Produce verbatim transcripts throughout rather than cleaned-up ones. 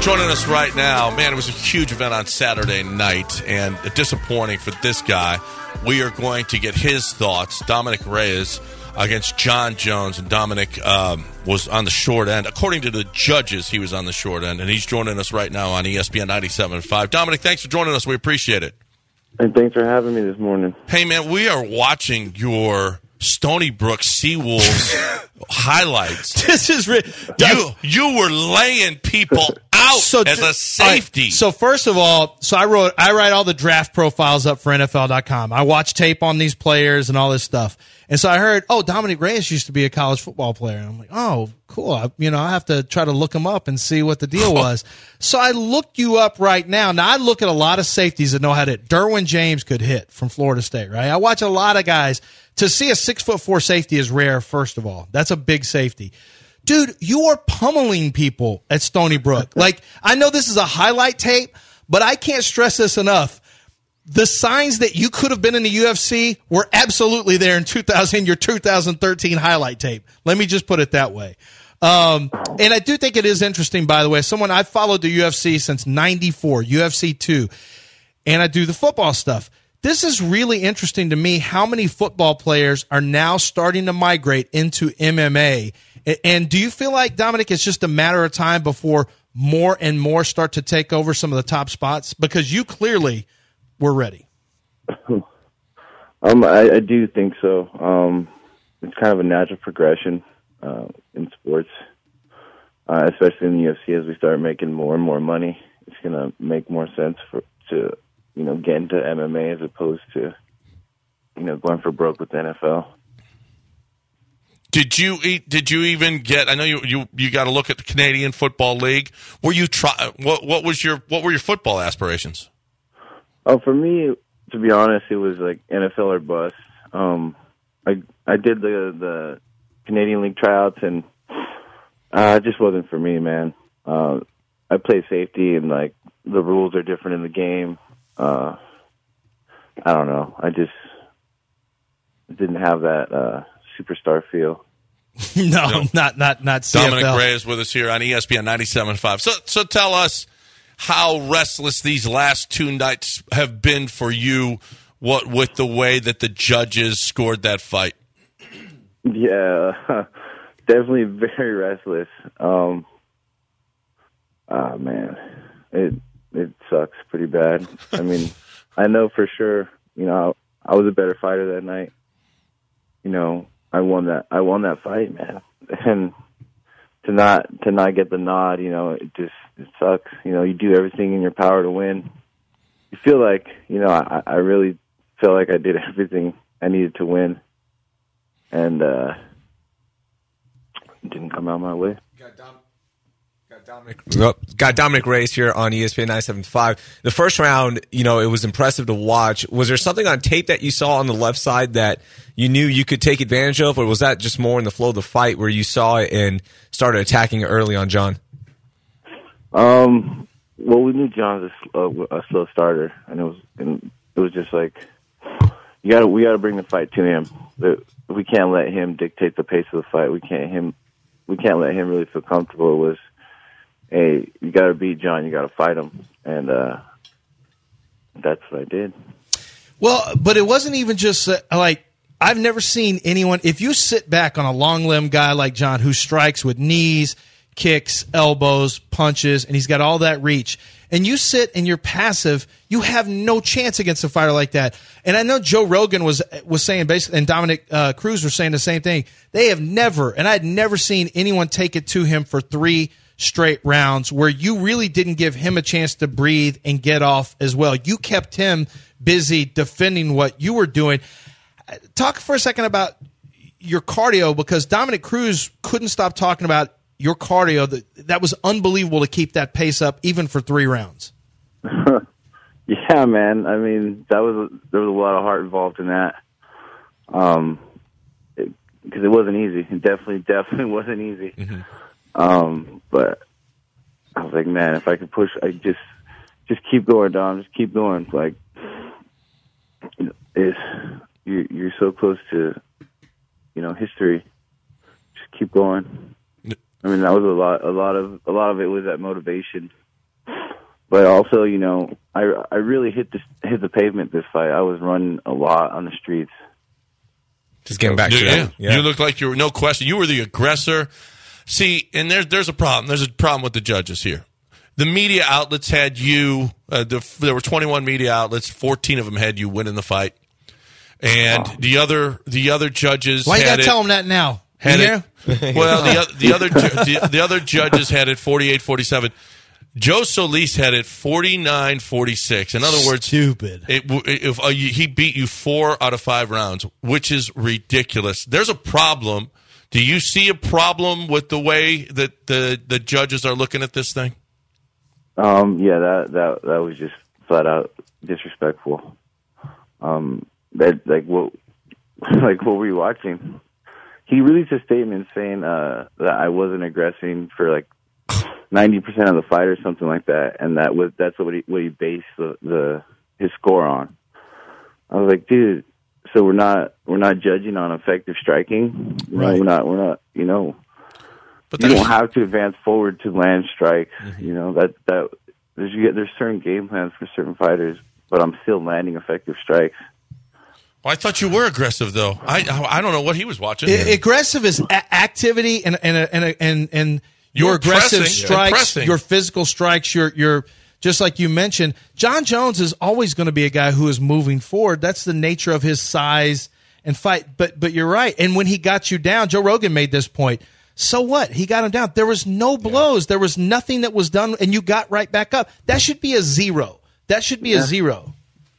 Joining us right now, man, it was a huge event on Saturday night, and disappointing for this guy. We are going to get his thoughts. Dominic Reyes against John Jones, and Dominic um, was on the short end. According to the judges, he was on the short end, and he's joining us right now on E S P N ninety-seven point five. Dominic, thanks for joining us. We appreciate it. And thanks for having me this morning. Hey, man, we are watching your Stony Brook Seawolves highlights. This is re- you. You were laying people out so, as a safety. Right, so first of all, so I wrote, I write all the draft profiles up for N F L dot com. I watch tape on these players and all this stuff. And so I heard, oh, Dominic Reyes used to be a college football player. And I'm like, oh, cool. I, you know, I have to try to look him up and see what the deal was. So I looked you up right now. Now I look at a lot of safeties that know how to hit. Derwin James could hit from Florida State, right? I watch a lot of guys. To see a six foot four safety is rare, first of all. That's a big safety. Dude, you are pummeling people at Stony Brook. Like, I know this is a highlight tape, but I can't stress this enough. The signs that you could have been in the U F C were absolutely there in two thousand, your two thousand thirteen highlight tape. Let me just put it that way. Um, and I do think it is interesting, by the way. Someone I've followed the U F C since ninety-four, U F C two, and I do the football stuff. This is really interesting to me how many football players are now starting to migrate into M M A. And do you feel like, Dominic, it's just a matter of time before more and more start to take over some of the top spots? Because you clearly were ready. um, I, I do think so. Um, it's kind of a natural progression uh, in sports, uh, especially in the U F C. As we start making more and more money, it's going to make more sense for to you know, get into M M A as opposed to, you know, going for broke with the N F L. Did you did you even get? I know you you, you got to look at the Canadian Football League. Were you try? What what was your what were your football aspirations? Oh, for me, to be honest, it was like N F L or bust. Um, I I did the the Canadian League tryouts, and uh, it just wasn't for me, man. Uh, I play safety, and like the rules are different in the game. Uh, I don't know. I just didn't have that uh, superstar feel. no, no, not not not C F L. Dominic Reyes with us here on E S P N ninety-seven point five. So, so tell us how restless these last two nights have been for you. What with the way that the judges scored that fight? Yeah, definitely very restless. Um, oh man, it. It sucks pretty bad. I mean, I know for sure, you know, I was a better fighter that night. You know, I won that I won that fight, man. And to not to not get the nod, you know, it just it sucks. You know, you do everything in your power to win. You feel like, you know, I, I really felt like I did everything I needed to win. And uh it didn't come out my way. Dominic, got Dominic Reyes here on E S P N ninety-seven point five. The first round, you know, it was impressive to watch. Was there something on tape that you saw on the left side that you knew you could take advantage of, or was that just more in the flow of the fight where you saw it and started attacking it early on John? Um, well, we knew John was a, slow, a slow starter, and it was and it was just like you got we got to bring the fight to him. We can't let him dictate the pace of the fight. We can't him we can't let him really feel comfortable. It was, hey, you got to beat John. You got to fight him, and uh, that's what I did. Well, but it wasn't even just uh, like I've never seen anyone. If you sit back on a long limb guy like John who strikes with knees, kicks, elbows, punches, and he's got all that reach, and you sit and you're passive, you have no chance against a fighter like that. And I know Joe Rogan was was saying basically, and Dominic uh, Cruz were saying the same thing. They have never, and I had never seen anyone take it to him for three straight rounds where you really didn't give him a chance to breathe and get off as well. You kept him busy defending what you were doing. Talk for a second about your cardio, because Dominic Cruz couldn't stop talking about your cardio. That, that was unbelievable to keep that pace up even for three rounds. Yeah, man. I mean, that was there was a lot of heart involved in that. Um, because it, it wasn't easy. It definitely, definitely wasn't easy. Mm-hmm. Um, but I was like, man, if I could push, I just, just keep going, Dom. Just keep going. Like, it's, you, you're so close to, you know, history. Just keep going. I mean, that was a lot, a lot of, a lot of it was that motivation. but also, you know, I I really hit the hit the pavement this fight. I was running a lot on the streets. Just getting back to yeah, that. Yeah. You look like you were, no question, you were the aggressor. See, and there's there's a problem. There's a problem with the judges here. The media outlets had you. Uh, the, there were twenty-one media outlets. fourteen of them had you winning the fight, and oh. the other the other judges. Why you had gotta it, tell them that now? Had you it, well, the the other the, the other judges had it forty-eight forty-seven. Joe Solis had it forty-nine forty-six. In other words, stupid. It, if uh, he beat you four out of five rounds, which is ridiculous. There's a problem. Do you see a problem with the way that the, the judges are looking at this thing? Um, yeah, that that that was just flat out disrespectful. Um, that like what like what were you watching? He released a statement saying uh, that I wasn't aggressing for like ninety percent of the fight or something like that, and that was that's what he what he based the, the his score on. I was like, dude, so we're not we're not judging on effective striking. You right. know, we're not we're not you know. But you don't have to advance forward to land strikes. Mm-hmm. You know that that there's there's certain game plans for certain fighters, but I'm still landing effective strikes. Well, I thought you were aggressive, though. I I don't know what he was watching. I, aggressive is a- activity and and and and, and your aggressive pressing, strikes, pressing. your physical strikes, your your just like you mentioned. John Jones is always going to be a guy who is moving forward. That's the nature of his size and fight. But but you're right. And when he got you down, Joe Rogan made this point. So what? He got him down. There was no blows. Yeah. There was nothing that was done, and you got right back up. That should be a zero. That should be yeah. a zero.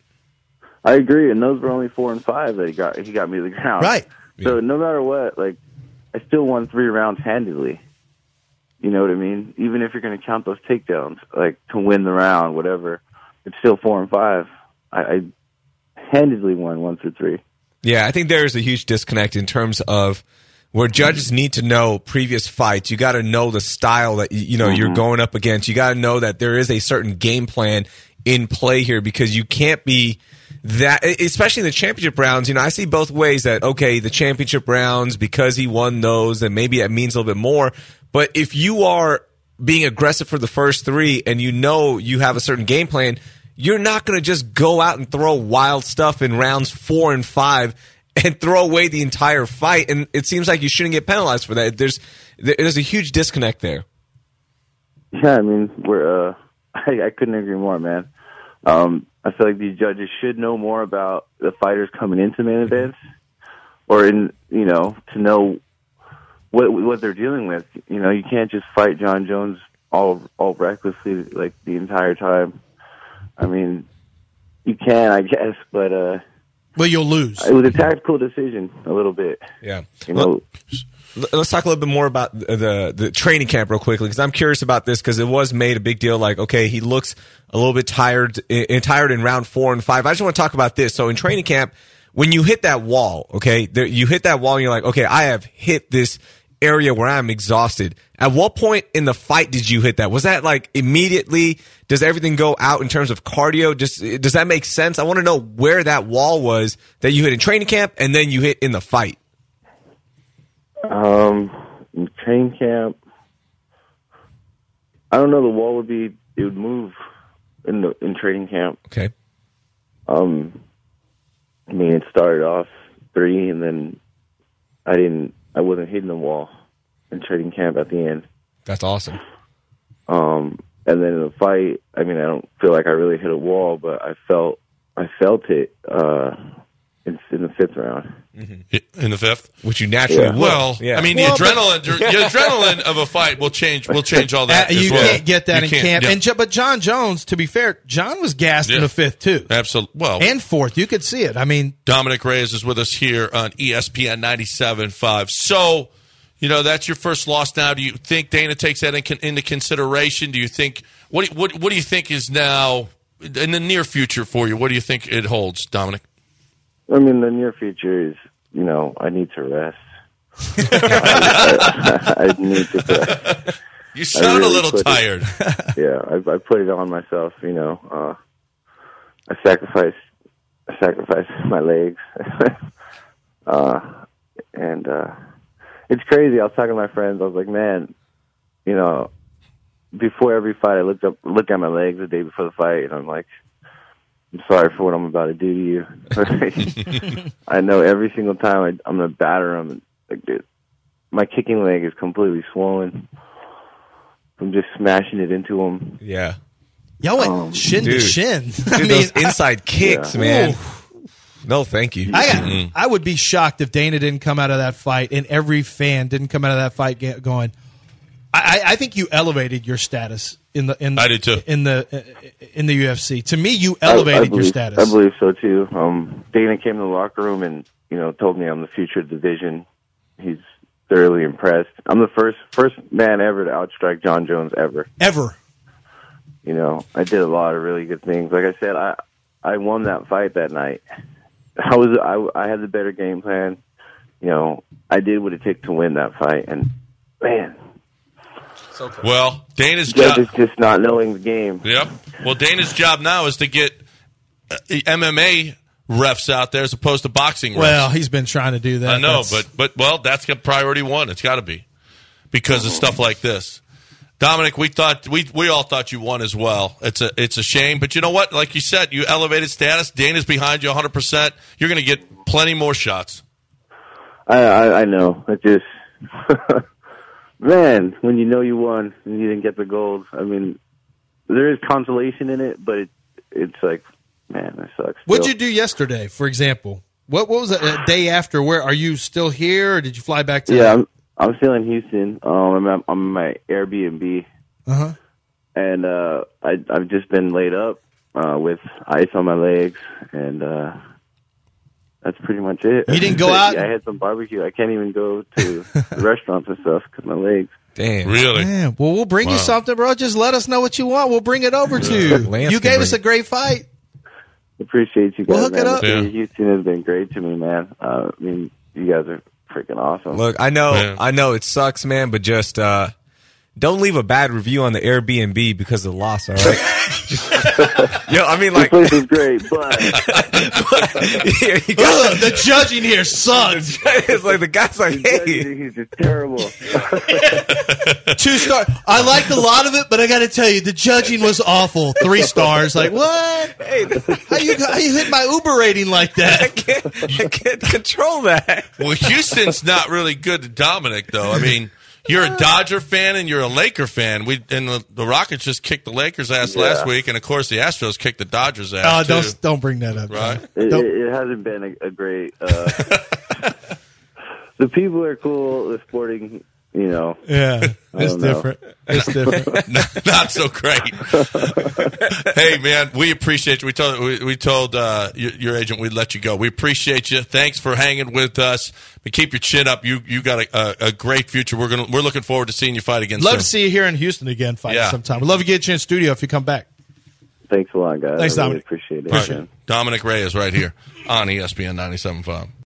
I agree, and those were only four and five that he got. He got me to the ground. Right. So yeah. no matter what, like I still won three rounds handedly. You know what I mean? Even if you're going to count those takedowns, like to win the round, whatever, it's still four and five. I, I handedly won one through three. Yeah, I think there's a huge disconnect in terms of where judges need to know previous fights. You got to know the style that you know mm-hmm. you're going up against. You got to know that there is a certain game plan in play here, because you can't be that, especially in the championship rounds. You know, I see both ways that, okay, the championship rounds, because he won those, then maybe it means a little bit more. But if you are being aggressive for the first three and you know you have a certain game plan, you're not going to just go out and throw wild stuff in rounds four and five and throw away the entire fight. And it seems like you shouldn't get penalized for that. There's there's a huge disconnect there. Yeah, I mean, we're uh, I, I couldn't agree more, man. Um, I feel like these judges should know more about the fighters coming into main events, or in you know to know what what they're dealing with. You know, you can't just fight John Jones all all recklessly like the entire time. I mean, you can, I guess, but uh, well, you'll lose. It was a tactical decision, a little bit. Yeah, you know. Let's talk a little bit more about the the training camp real quickly, because I'm curious about this, because it was made a big deal. Like, okay, he looks a little bit tired, in, tired in round four and five. I just want to talk about this. So in training camp, when you hit that wall, okay, there, you hit that wall and you're like, okay, I have hit this area where I'm exhausted. At what point in the fight did you hit that? Was that like immediately? Does everything go out in terms of cardio? Just does that make sense? I want to know where that wall was that you hit in training camp and then you hit in the fight. Um, in training camp, I don't know. The wall would be it would move in the in training camp. Okay. Um, I mean, it started off three, and then I didn't. I wasn't hitting the wall in training camp at the end. That's awesome. Um, and then in the fight, I mean, I don't feel like I really hit a wall, but I felt I felt it uh, in, in the fifth round. Mm-hmm. In the fifth, which you naturally yeah. will. Well, yeah. I mean, well, the adrenaline, the adrenaline of a fight will change. Will change all that. Uh, you as well. can't get that you in camp. Yeah. And but John Jones, to be fair, John was gassed yeah. in the fifth too. Absolutely. Well, and fourth, you could see it. I mean, Dominic Reyes is with us here on E S P N ninety-seven point five. So, you know, that's your first loss now. Do you think Dana takes that in, into consideration? Do you think what what what do you think is now in the near future for you? What do you think it holds, Dominic? I mean, the near future is, you know, I need to rest. I, I, I need to rest. You sound really a little tired. It, yeah, I, I put it on myself. You know, uh, I sacrifice, I sacrifice my legs, uh, and uh, it's crazy. I was talking to my friends. I was like, man, you know, before every fight, I look up, look at my legs the day before the fight, and I'm like, I'm sorry for what I'm about to do to you. I know every single time I, I'm gonna batter him. Like, dude, my kicking leg is completely swollen. I'm just smashing it into him. Yeah. Y'all went Um, shin dude. to shin. Dude, I mean, those inside kicks, yeah. man. Ooh. No, thank you. I, got, I would be shocked if Dana didn't come out of that fight and every fan didn't come out of that fight get, going, I, I think you elevated your status in the in I did too. in the in the U F C. To me, you I- I elevated believe, your status. I believe so too. Um, Dana came in the locker room and you know told me I'm the future of the division. He's thoroughly impressed. I'm the first first man ever to outstrike John Jones ever. Ever. You know, I did a lot of really good things. Like I said, I I won that fight that night. I was I, I had the better game plan. You know, I did what it took to win that fight, and man, Well, Dana's guys job. is just not knowing the game. Yep. Well, Dana's job now is to get uh, M M A refs out there as opposed to boxing refs. Well, he's been trying to do that. I know, That's- but but well, that's got priority one. It's got to be because of stuff like this. Dominic, we thought we we all thought you won as well. It's a it's a shame, but you know what? Like you said, you elevated status. Dana's behind you one hundred percent. You're going to get plenty more shots. I I, I know. It just man, when you know you won and you didn't get the gold. I mean, there is consolation in it, but it it's like, man, that sucks. What'd still. you do yesterday, for example? What what was it, a day after? Where are you still here, or did you fly back to? Yeah, I'm I'm still in Houston. Um, I'm at, I'm in my Airbnb, Uh huh. and uh, I I've just been laid up uh, with ice on my legs, and uh, that's pretty much it. You didn't go out? I had some barbecue. I can't even go to restaurants and stuff because my legs. Damn. Really? Man, well, we'll bring you Wow. something, bro. Just let us know what you want. We'll bring it over to you. Lance You can gave us bring a great fight. Appreciate you guys. We'll hook man. it up. The city of Yeah. Houston has been great to me, man. Uh, I mean, you guys are freaking awesome. Look, I know, Man. I know it sucks, man, but just uh, don't leave a bad review on the Airbnb because of the loss. All right. Yo, I mean, this like, place is great, but yeah, you got, Ugh, the judging here sucks. it's like the guy's like, hey, he's just terrible. Two star. I liked a lot of it, but I got to tell you, the judging was awful. Three stars. Like what? hey, How you how you hit my Uber rating like I that? can't, I can't control that. Well, Houston's not really good to Dominic, though. I mean, you're a Dodger fan and you're a Laker fan. We and the, the Rockets just kicked the Lakers' ass Yeah. last week, and of course the Astros kicked the Dodgers' Oh, ass too. don't don't bring that up. Right? It, Nope. it, it hasn't been a, a great. Uh, the people are cool. The sporting, you know. Yeah, it's don't know. different. It's different. not, not so great. Hey, man, we appreciate you. We told we, we told uh, your, your agent we'd let you go. We appreciate you. Thanks for hanging with us. But keep your chin up. You you got a, a, a great future. We're gonna we're looking forward to seeing you fight again Love soon. to see you here in Houston again, fighting Yeah. sometime. We'd love to get you in studio if you come back. Thanks a lot, guys. Thanks, I really Dominic. appreciate it. All right. man. Dominic Reyes right here on E S P N ninety-seven point five.